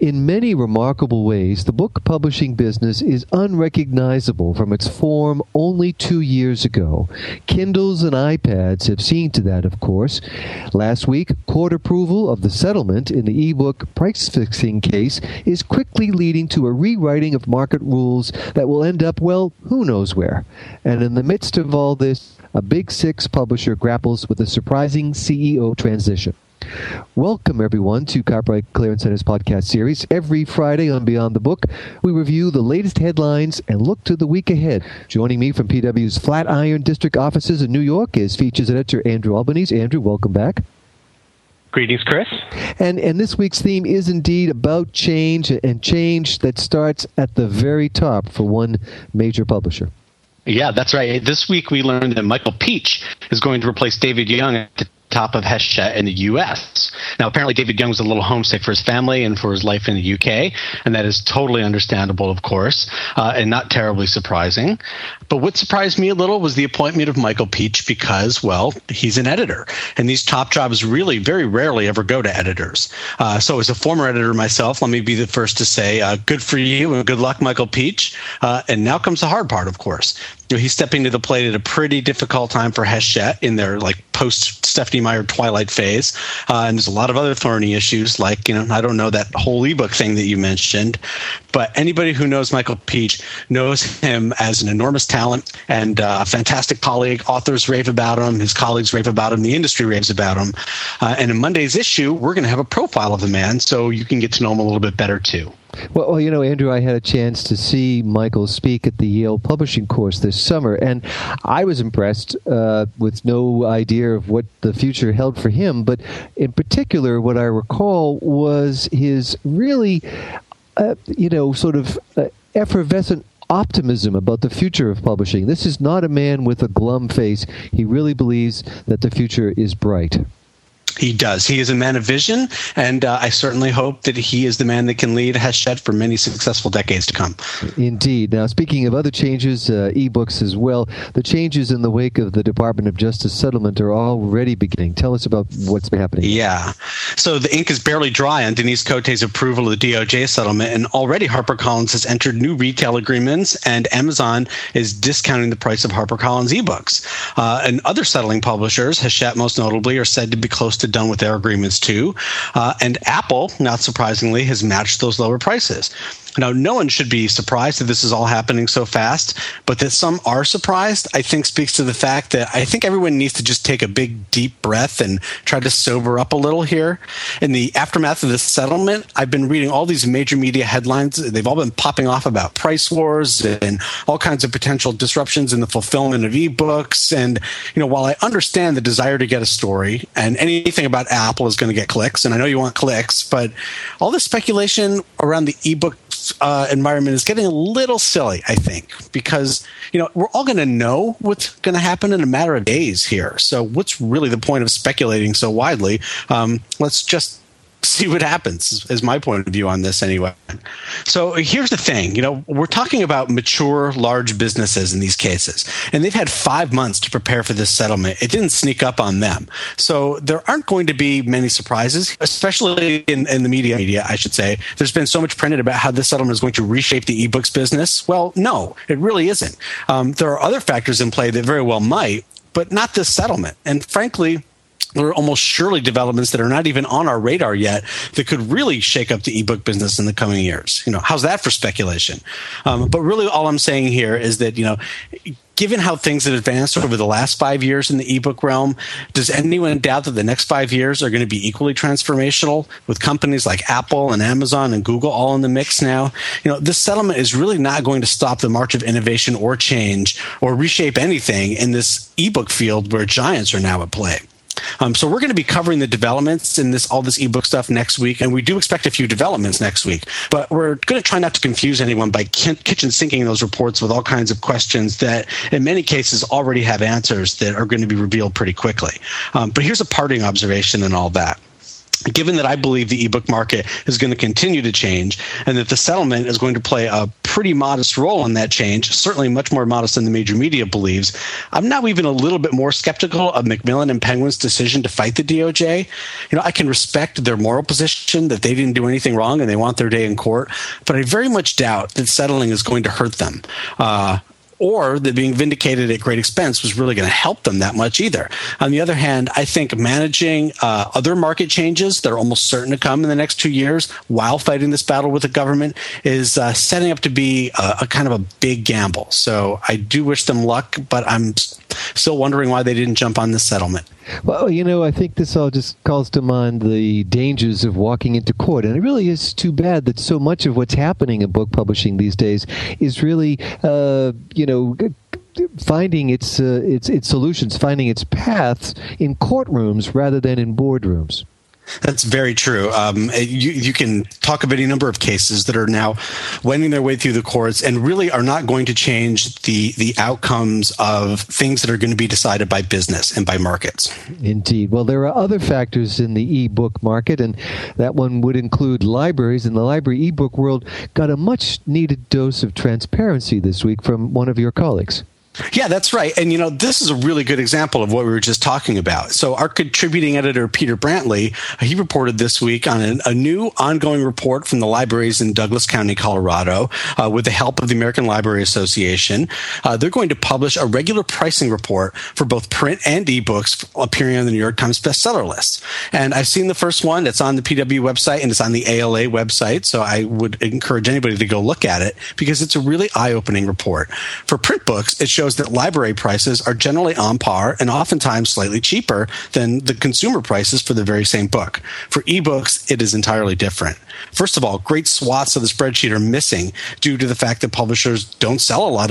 In many remarkable ways, the book publishing business is unrecognizable from its form only 2 years ago. Kindles and iPads have seen to that, of course. Last week, court approval of the settlement in the ebook price-fixing case is quickly leading to a rewriting of market rules that will end up, well, who knows where. And in the midst of all this, a Big Six publisher grapples with a surprising CEO transition. Welcome, everyone, to Copyright Clearance Center's podcast series. Every Friday on Beyond the Book, we review the latest headlines and look to the week ahead. Joining me from PW's Flatiron District offices in New York is features editor Andrew Albanese. Andrew, welcome back. Greetings, Chris. And this week's theme is indeed about change, and change that starts at the very top for one major publisher. Yeah, that's right. This week we learned that Michael Pietsch is going to replace David Young at the top of Hachette in the U.S. Now, apparently David Young was a little homesick for his family and for his life in the U.K., and that is totally understandable, of course, and not terribly surprising. But what surprised me a little was the appointment of Michael Pietsch because, well, he's an editor, and these top jobs really very rarely ever go to editors. So as a former editor myself, let me be the first to say good for you and good luck, Michael Pietsch. And now comes the hard part, of course. You know, he's stepping to the plate at a pretty difficult time for Hachette in their post-Stephanie Meyer Twilight phase. And there's a lot of other thorny issues like, I don't know, that whole ebook thing that you mentioned. But anybody who knows Michael Pietsch knows him as an enormous talent and a fantastic colleague. Authors rave about him. His colleagues rave about him. The industry raves about him. And in Monday's issue, we're going to have a profile of the man so you can get to know him a little bit better, too. Well, Andrew, I had a chance to see Michael speak at the Yale Publishing course this summer, and I was impressed with no idea of what the future held for him. But in particular, what I recall was his really, effervescent optimism about the future of publishing. This is not a man with a glum face. He really believes that the future is bright. He does. He is a man of vision, and I certainly hope that he is the man that can lead Hachette for many successful decades to come. Indeed. Now, speaking of other changes, ebooks as well, the changes in the wake of the Department of Justice settlement are already beginning. Tell us about what's been happening. Yeah. So the ink is barely dry on Denise Cote's approval of the DOJ settlement, and already HarperCollins has entered new retail agreements, and Amazon is discounting the price of HarperCollins ebooks. And other settling publishers, Hachette most notably, are said to be close to done with their agreements too. And Apple, not surprisingly, has matched those lower prices. Now, no one should be surprised that this is all happening so fast, but that some are surprised, I think speaks to the fact that I think everyone needs to just take a big, deep breath and try to sober up a little here. In the aftermath of this settlement, I've been reading all these major media headlines. They've all been popping off about price wars and all kinds of potential disruptions in the fulfillment of ebooks. And, while I understand the desire to get a story, and anything about Apple is going to get clicks, and I know you want clicks, but all this speculation around the ebook environment is getting a little silly, I think, because, we're all going to know what's going to happen in a matter of days here. So what's really the point of speculating so widely? Let's just see what happens, is my point of view on this anyway. So here's the thing, we're talking about mature, large businesses in these cases, and they've had 5 months to prepare for this settlement. It didn't sneak up on them. So there aren't going to be many surprises, especially in the media, I should say. There's been so much printed about how this settlement is going to reshape the ebooks business. Well, no, it really isn't. There are other factors in play that very well might, but not this settlement. And frankly, there are almost surely developments that are not even on our radar yet that could really shake up the ebook business in the coming years. How's that for speculation? But really all I'm saying here is that, given how things have advanced over the last 5 years in the ebook realm, does anyone doubt that the next 5 years are going to be equally transformational with companies like Apple and Amazon and Google all in the mix now? This settlement is really not going to stop the march of innovation or change or reshape anything in this ebook field where giants are now at play. So we're going to be covering the developments in all this ebook stuff next week, and we do expect a few developments next week. But we're going to try not to confuse anyone by kitchen sinking those reports with all kinds of questions that, in many cases, already have answers that are going to be revealed pretty quickly. But here's a parting observation in all that. given that I believe the ebook market is going to continue to change and that the settlement is going to play a pretty modest role in that change, certainly much more modest than the major media believes, I'm now even a little bit more skeptical of Macmillan and Penguin's decision to fight the DOJ. I can respect their moral position that they didn't do anything wrong and they want their day in court, but I very much doubt that settling is going to hurt them. Or that being vindicated at great expense was really going to help them that much either. On the other hand, I think managing other market changes that are almost certain to come in the next 2 years while fighting this battle with the government is setting up to be a kind of a big gamble. So I do wish them luck, but I'm still wondering why they didn't jump on this settlement. Well, I think this all just calls to mind the dangers of walking into court. And it really is too bad that so much of what's happening in book publishing these days is really, finding its solutions, finding its paths in courtrooms rather than in boardrooms. That's very true. You can talk of any number of cases that are now wending their way through the courts and really are not going to change the outcomes of things that are going to be decided by business and by markets. Indeed. Well, there are other factors in the e-book market, and that one would include libraries. And the library e-book world got a much-needed dose of transparency this week from one of your colleagues. Yeah, that's right. And, this is a really good example of what we were just talking about. So our contributing editor, Peter Brantley, he reported this week on a new ongoing report from the libraries in Douglas County, Colorado, with the help of the American Library Association. They're going to publish a regular pricing report for both print and ebooks appearing on the New York Times bestseller list. And I've seen the first one. It's on the PW website and it's on the ALA website. So I would encourage anybody to go look at it because it's a really eye-opening report. For print books, it shows that library prices are generally on par and oftentimes slightly cheaper than the consumer prices for the very same book. For ebooks, it is entirely different. First of all, great swaths of the spreadsheet are missing due to the fact that publishers don't sell a lot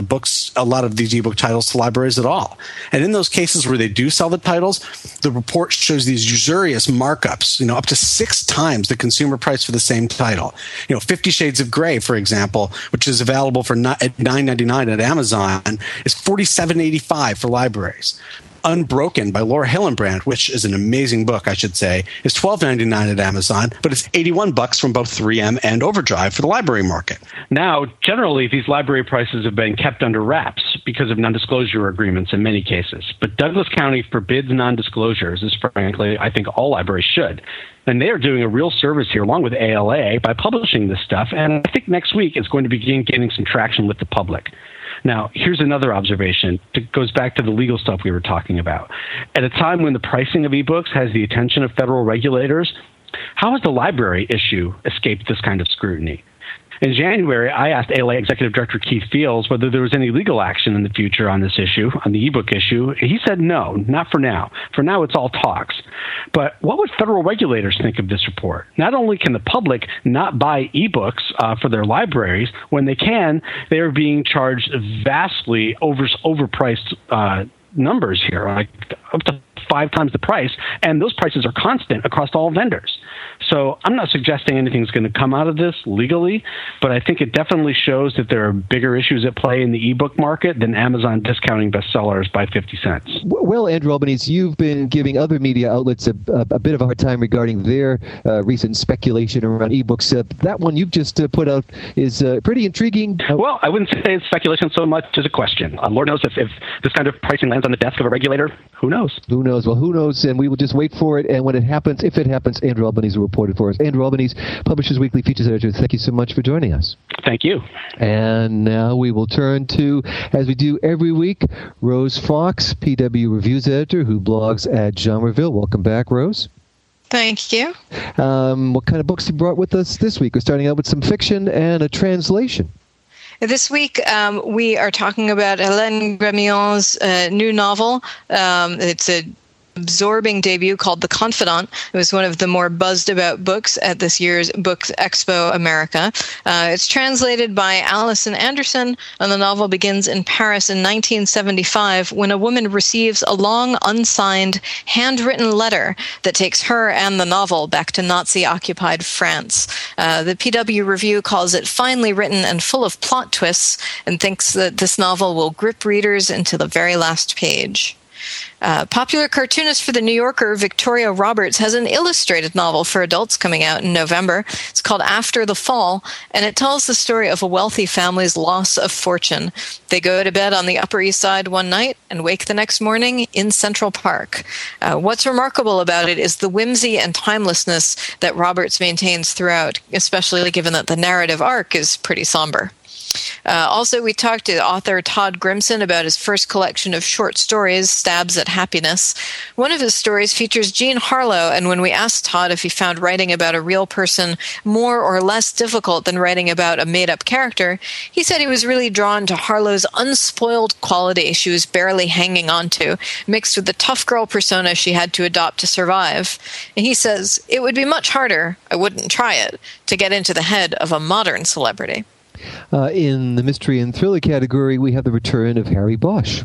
of these ebook titles to libraries at all. And in those cases where they do sell the titles, the report shows these usurious markups, up to 6 times the consumer price for the same title. 50 Shades of Grey, for example, which is available at $9.99 at Amazon, is $47.85 for libraries. Unbroken by Laura Hillenbrand, which is an amazing book, I should say, is $12.99 at Amazon, but it's $81 from both 3M and Overdrive for the library market. Now, generally, these library prices have been kept under wraps because of non-disclosure agreements in many cases. But Douglas County forbids non-disclosures, as frankly, I think all libraries should. And they are doing a real service here, along with ALA, by publishing this stuff. And I think next week it's going to begin gaining some traction with the public. Now, here's another observation. It goes back to the legal stuff we were talking about. At a time when the pricing of ebooks has the attention of federal regulators, how has the library issue escaped this kind of scrutiny? In January, I asked ALA Executive Director Keith Fields whether there was any legal action in the future on this issue, on the ebook issue. He said no, not for now. For now, it's all talks. But what would federal regulators think of this report? Not only can the public not buy ebooks for their libraries, when they can, they are being charged vastly overpriced numbers here, like up to 5 times the price, and those prices are constant across all vendors. So I'm not suggesting anything's going to come out of this legally, but I think it definitely shows that there are bigger issues at play in the ebook market than Amazon discounting bestsellers by 50 cents. Well, Andrew Albanese, you've been giving other media outlets a bit of a hard time regarding their recent speculation around ebooks. That one you've just put out is pretty intriguing. Well, I wouldn't say it's speculation so much as a question. Lord knows if this kind of pricing lands on the desk of a regulator, who knows? Who knows? Well, who knows? And we will just wait for it. And when it happens, if it happens, Andrew Albanese will report it for us. Andrew Albanese, Publishers Weekly Features Editor, thank you so much for joining us. Thank you. And now we will turn to, as we do every week, Rose Fox, PW Reviews Editor, who blogs at Genreville. Welcome back, Rose. Thank you. What kind of books you brought with us this week? We're starting out with some fiction and a translation. This week, we are talking about Hélène Grémillon's new novel. It's a absorbing debut called The Confidant. It was one of the more buzzed about books at this year's Books Expo America. It's translated by Alison Anderson, and the novel begins in Paris in 1975 when a woman receives a long, unsigned, handwritten letter that takes her and the novel back to Nazi-occupied France. The PW Review calls it finely written and full of plot twists and thinks that this novel will grip readers into the very last page. Popular cartoonist for The New Yorker, Victoria Roberts, has an illustrated novel for adults coming out in November. It's called After the Fall, and it tells the story of a wealthy family's loss of fortune. They go to bed on the Upper East Side one night and wake the next morning in Central Park. What's remarkable about it is the whimsy and timelessness that Roberts maintains throughout, especially given that the narrative arc is pretty somber. Also, we talked to author Todd Grimson about his first collection of short stories, Stabs at Happiness. One of his stories features Jean Harlow, and when we asked Todd if he found writing about a real person more or less difficult than writing about a made-up character, he said he was really drawn to Harlow's unspoiled quality she was barely hanging on to, mixed with the tough girl persona she had to adopt to survive. And he says, it would be much harder, I wouldn't try it, to get into the head of a modern celebrity. In the mystery and thriller category, we have the return of Harry Bosch.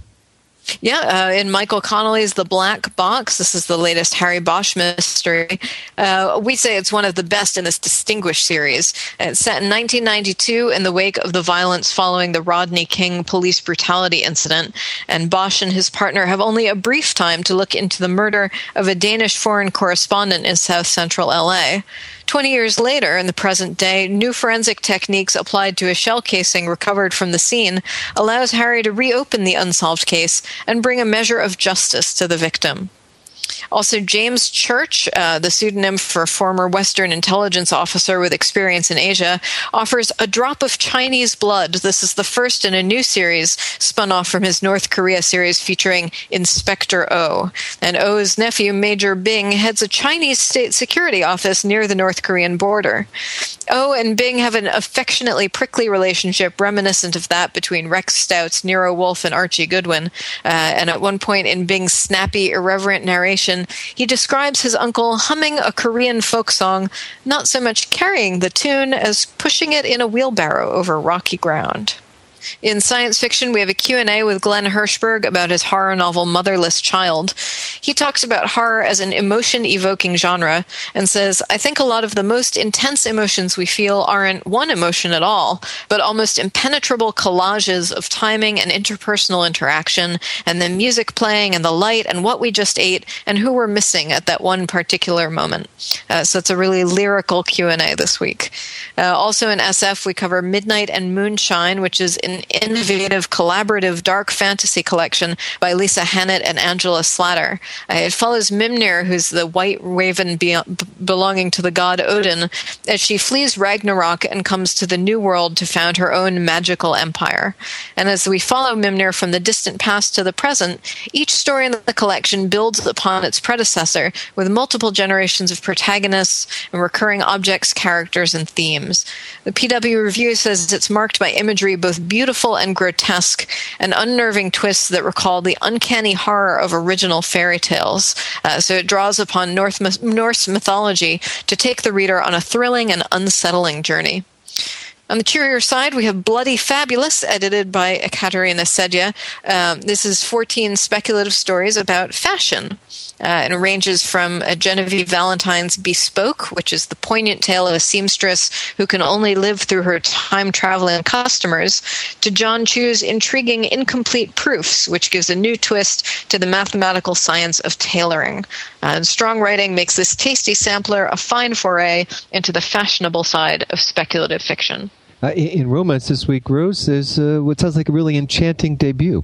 Yeah, in Michael Connelly's The Black Box, this is the latest Harry Bosch mystery. We say it's one of the best in this distinguished series. It's set in 1992 in the wake of the violence following the Rodney King police brutality incident, and Bosch and his partner have only a brief time to look into the murder of a Danish foreign correspondent in South Central LA. 20 years later, in the present day, new forensic techniques applied to a shell casing recovered from the scene allows Harry to reopen the unsolved case and bring a measure of justice to the victim. Also, James Church, the pseudonym for a former Western intelligence officer with experience in Asia, offers A Drop of Chinese Blood. This is the first in a new series spun off from his North Korea series featuring Inspector O. And O's nephew, Major Bing, heads a Chinese state security office near the North Korean border. O and Bing have an affectionately prickly relationship reminiscent of that between Rex Stout's Nero Wolfe and Archie Goodwin. And at one point in Bing's snappy, irreverent narration, he describes his uncle humming a Korean folk song, not so much carrying the tune as pushing it in a wheelbarrow over rocky ground. In science fiction, we have a Q&A with Glenn Hirschberg about his horror novel Motherless Child. He talks about horror as an emotion-evoking genre and says, I think a lot of the most intense emotions we feel aren't one emotion at all, but almost impenetrable collages of timing and interpersonal interaction, and the music playing and the light and what we just ate and who we're missing at that one particular moment. So it's a really lyrical Q&A this week. Also in SF, we cover Midnight and Moonshine, which is an innovative, collaborative dark fantasy collection by Lisa Hannett and Angela Slatter. It follows Mimnir, who's the white raven belonging to the god Odin, as she flees Ragnarok and comes to the New World to found her own magical empire. And as we follow Mimnir from the distant past to the present, each story in the collection builds upon its predecessor with multiple generations of protagonists and recurring objects, characters, and themes. The PW Review says it's marked by imagery both beautiful and grotesque, and unnerving twists that recall the uncanny horror of original fairy tales. So it draws upon Norse mythology to take the reader on a thrilling and unsettling journey. On the cheerier side, we have Bloody Fabulous, edited by Ekaterina Sedya. This is 14 speculative stories about fashion. And it ranges from Genevieve Valentine's Bespoke, which is the poignant tale of a seamstress who can only live through her time-traveling customers, to John Chu's intriguing Incomplete Proofs, which gives a new twist to the mathematical science of tailoring. And strong writing makes this tasty sampler a fine foray into the fashionable side of speculative fiction. In romance this week, Rose, there's what sounds like a really enchanting debut.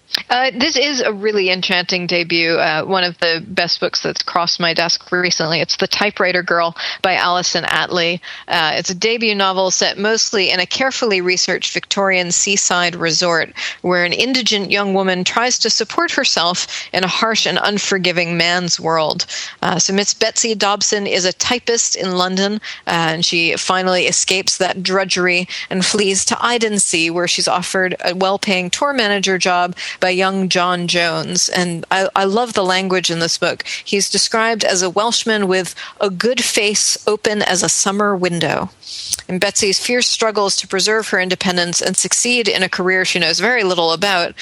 This is a really enchanting debut, one of the best books that's crossed my desk recently. It's The Typewriter Girl by Alison Attlee. It's a debut novel set mostly in a carefully researched Victorian seaside resort where an indigent young woman tries to support herself in a harsh and unforgiving man's world. So Miss Betsy Dobson is a typist in London, and she finally escapes that drudgery and flees to Idensea, where she's offered a well-paying tour manager job by young John Jones. And I love the language in this book. He's described as a Welshman with a good face open as a summer window. And Betsy's fierce struggles to preserve her independence and succeed in a career she knows very little about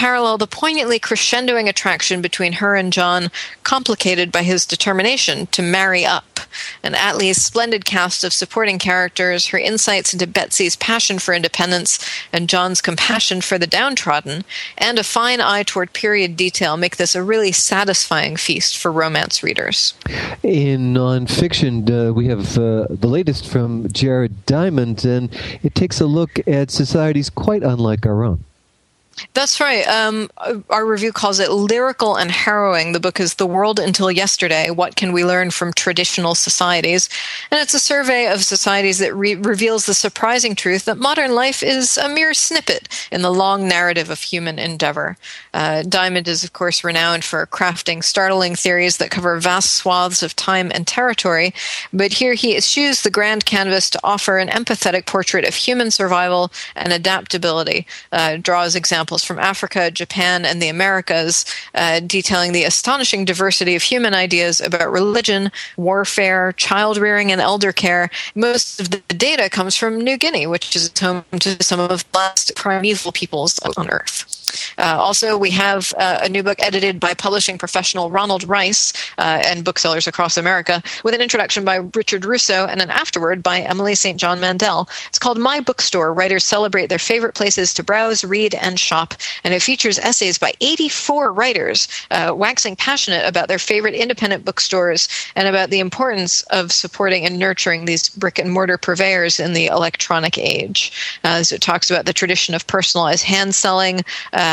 parallel the poignantly crescendoing attraction between her and John, complicated by his determination to marry up. And Attlee's splendid cast of supporting characters, her insights into Betsy's passion for independence and John's compassion for the downtrodden, and a fine eye toward period detail make this a really satisfying feast for romance readers. In nonfiction, we have the latest from Jared Diamond, and it takes a look at societies quite unlike our own. That's right. Our review calls it lyrical and harrowing. The book is The World Until Yesterday, What Can We Learn from Traditional Societies? And it's a survey of societies that reveals the surprising truth that modern life is a mere snippet in the long narrative of human endeavor. Diamond is, of course, renowned for crafting startling theories that cover vast swaths of time and territory, but here he eschews the grand canvas to offer an empathetic portrait of human survival and adaptability, draws examples from Africa, Japan, and the Americas, detailing the astonishing diversity of human ideas about religion, warfare, child-rearing, and elder care. Most of the data comes from New Guinea, which is home to some of the last primeval peoples on Earth. Also, we have a new book edited by publishing professional Ronald Rice and booksellers across America, with an introduction by Richard Russo and an afterword by Emily St. John Mandel. It's called My Bookstore. Writers celebrate their favorite places to browse, read, and shop, and it features essays by 84 writers waxing passionate about their favorite independent bookstores and about the importance of supporting and nurturing these brick-and-mortar purveyors in the electronic age. So it talks about the tradition of personalized hand selling.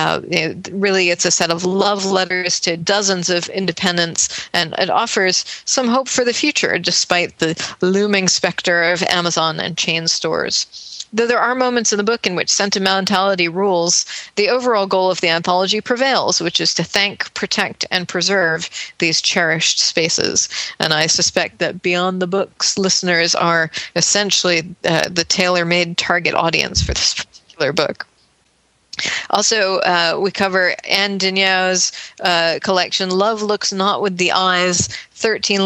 Really, it's a set of love letters to dozens of independents, and it offers some hope for the future despite the looming specter of Amazon and chain stores. Though there are moments in the book in which sentimentality rules, the overall goal of the anthology prevails, which is to thank, protect, and preserve these cherished spaces. And I suspect that Beyond the Books listeners are essentially the tailor-made target audience for this particular book. Also, we cover Anne Dignaud's collection, Love Looks Not With the Eyes, 13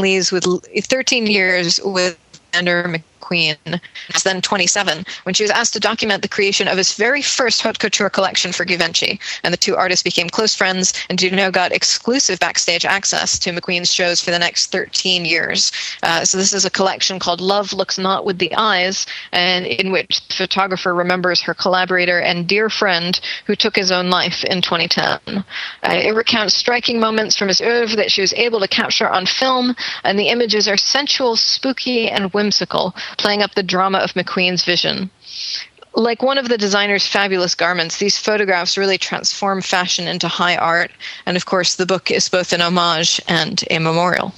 years with Vander McQueen. Was then 27 when she was asked to document the creation of his very first haute couture collection for Givenchy, and the two artists became close friends, and Dignaud got exclusive backstage access to McQueen's shows for the next 13 years. So this is a collection called Love Looks Not With the Eyes, and in which the photographer remembers her collaborator and dear friend who took his own life in 2010. It recounts striking moments from his oeuvre that she was able to capture on film, and the images are sensual, spooky, and whimsical, playing up the drama of McQueen's vision. Like one of the designer's fabulous garments, these photographs really transform fashion into high art, and of course the book is both an homage and a memorial.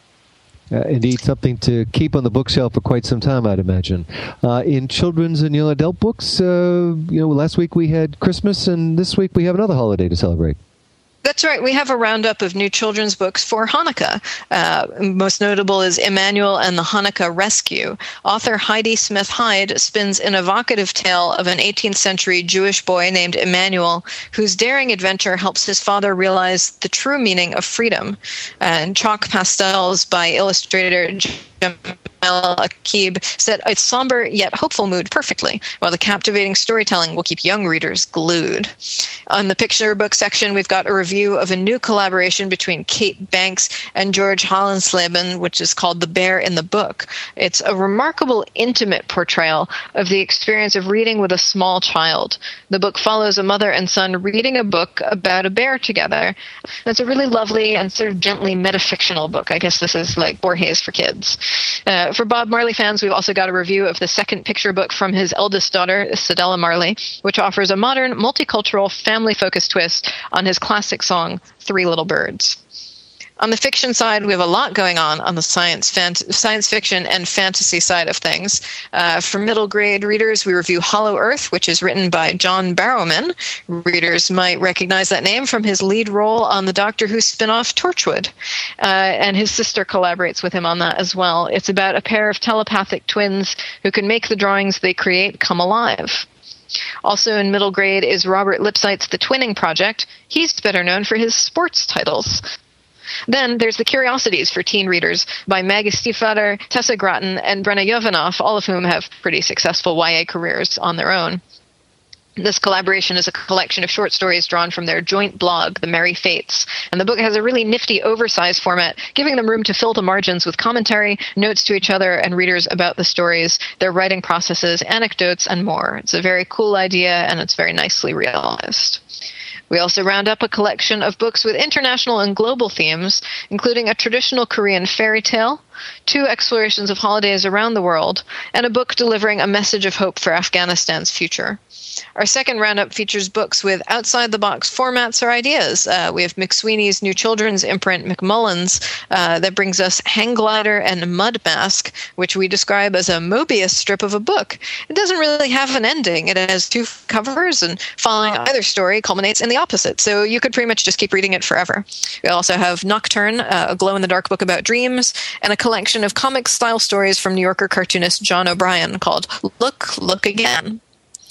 Indeed, something to keep on the bookshelf for quite some time, I'd imagine. In children's and young adult books, last week we had Christmas, and this week we have another holiday to celebrate. That's right. We have a roundup of new children's books for Hanukkah. Most notable is Emmanuel and the Hanukkah Rescue. Author Heidi Smith Hyde spins an evocative tale of an 18th century Jewish boy named Emmanuel, whose daring adventure helps his father realize the true meaning of freedom. And chalk pastels by illustrator Jamel Akib set a somber yet hopeful mood perfectly, while the captivating storytelling will keep young readers glued. On the picture book section, we've got a review of a new collaboration between Kate Banks and George Hollensleben, which is called The Bear in the Book. It's a remarkable, intimate portrayal of the experience of reading with a small child. The book follows a mother and son reading a book about a bear together. It's a really lovely and sort of gently metafictional book. I guess this is like Borges for kids. For Bob Marley fans, we've also got a review of the second picture book from his eldest daughter, Cedella Marley, which offers a modern, multicultural, family-focused twist on his classic song, Three Little Birds. On the fiction side, we have a lot going on the science fiction and fantasy side of things. For middle grade readers, we review Hollow Earth, which is written by John Barrowman. Readers might recognize that name from his lead role on the Doctor Who spin-off Torchwood. And his sister collaborates with him on that as well. It's about a pair of telepathic twins who can make the drawings they create come alive. Also in middle grade is Robert Lipsyte's The Twinning Project. He's better known for his sports titles. Then there's The Curiosities for teen readers by Maggie Stiefvater, Tessa Grattan, and Brenna Jovanoff, all of whom have pretty successful YA careers on their own. This collaboration is a collection of short stories drawn from their joint blog, The Merry Fates. And the book has a really nifty oversized format, giving them room to fill the margins with commentary, notes to each other and readers about the stories, their writing processes, anecdotes, and more. It's a very cool idea, and it's very nicely realized. We also round up a collection of books with international and global themes, including a traditional Korean fairy tale, 2 explorations of holidays around the world, and a book delivering a message of hope for Afghanistan's future. Our second roundup features books with outside-the-box formats or ideas. We have McSweeney's new children's imprint, McMullins, that brings us Hang Glider and Mud Mask, which we describe as a Mobius strip of a book. It doesn't really have an ending. It has 2 covers, and following either story culminates in the opposite, so you could pretty much just keep reading it forever. We also have Nocturne, a glow-in-the-dark book about dreams, and a collection of comic-style stories from New Yorker cartoonist John O'Brien called Look, Look Again.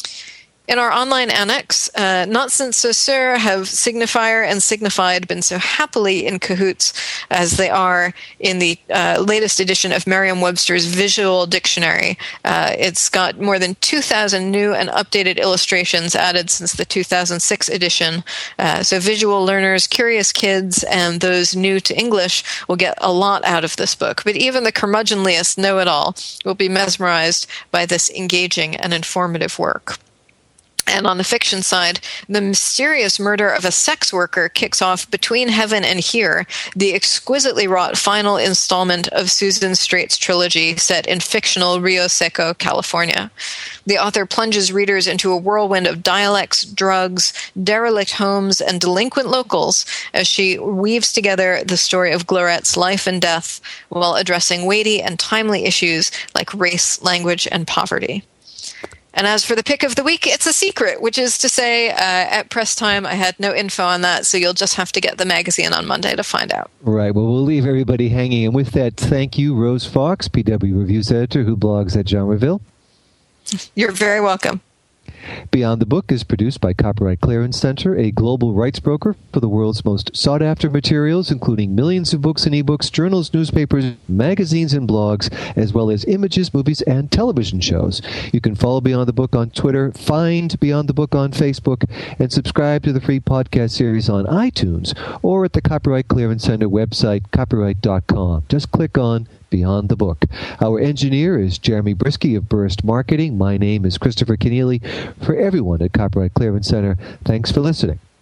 In our online annex, not since Saussure have Signifier and Signified been so happily in cahoots as they are in the latest edition of Merriam-Webster's Visual Dictionary. It's got more than 2,000 new and updated illustrations added since the 2006 edition. So visual learners, curious kids, and those new to English will get a lot out of this book. But even the curmudgeonliest know-it-all will be mesmerized by this engaging and informative work. And on the fiction side, The Mysterious Murder of a Sex Worker kicks off Between Heaven and Here, the exquisitely wrought final installment of Susan Straight's trilogy set in fictional Rio Seco, California. The author plunges readers into a whirlwind of dialects, drugs, derelict homes, and delinquent locals as she weaves together the story of Glorette's life and death while addressing weighty and timely issues like race, language, and poverty. And as for the pick of the week, it's a secret, which is to say, at press time, I had no info on that, so you'll just have to get the magazine on Monday to find out. Right. Well, we'll leave everybody hanging. And with that, thank you, Rose Fox, PW Reviews editor who blogs at Genreville. You're very welcome. Beyond the Book is produced by Copyright Clearance Center, a global rights broker for the world's most sought-after materials, including millions of books and ebooks, journals, newspapers, magazines, and blogs, as well as images, movies, and television shows. You can follow Beyond the Book on Twitter, find Beyond the Book on Facebook, and subscribe to the free podcast series on iTunes or at the Copyright Clearance Center website, copyright.com. Just click on Beyond the Book. Our engineer is Jeremy Brisky of Burst Marketing. My name is Christopher Keneally. For everyone at Copyright Clearance Center, thanks for listening.